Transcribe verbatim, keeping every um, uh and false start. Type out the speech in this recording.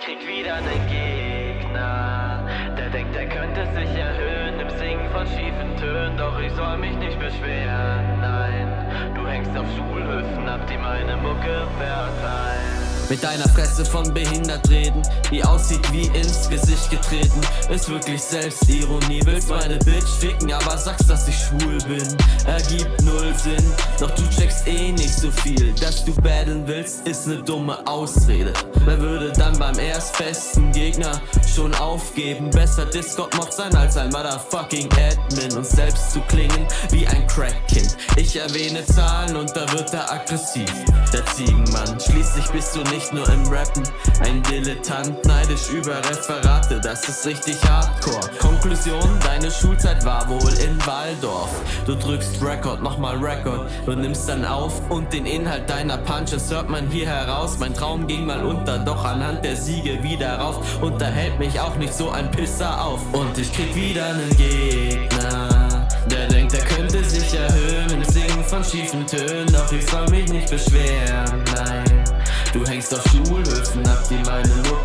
krieg wieder nen Gegner, der denkt, er könnte sich erhöhen im Singen von schiefen Tönen. Doch ich soll mich nicht beschweren, nein, du hängst auf Schulhöfen ab, die meine Mucke verteilen. Mit deiner Fresse von behindert reden, die aussieht wie ins Gesicht getreten. Ist wirklich Selbstironie, willst meine Bitch ficken, aber sagst, dass ich schwul bin. Ergibt null Sinn, doch du checkst eh nicht so viel. Dass du battlen willst, ist ne dumme Ausrede. Wer würde dann beim erstbesten Gegner schon aufgeben? Besser Discord-Mod sein als ein motherfucking Admin. Und selbst zu klingen wie ein Crackkind. Ich erwähne Zahlen und da wird er aggressiv. Der Ziegenmann, schließlich bist du nicht nur im Rappen ein Dilettant, neidisch über Referate, das ist richtig hardcore. Konklusion, deine Schulzeit war wohl in Waldorf. Du drückst Record, nochmal Record, du nimmst dann auf und den Inhalt deiner Punches hört man hier heraus. Mein Traum ging mal unter, doch anhand der Siege wieder rauf. Und da hält mich auch nicht so ein Pisser auf. Und ich krieg wieder nen Gegner, der denkt, er könnte sich erhöhen im Singen von schiefen Tönen. Doch ich soll mich nicht beschweren, nein, du hängst auf Schulhöfen ab, die meine Mucke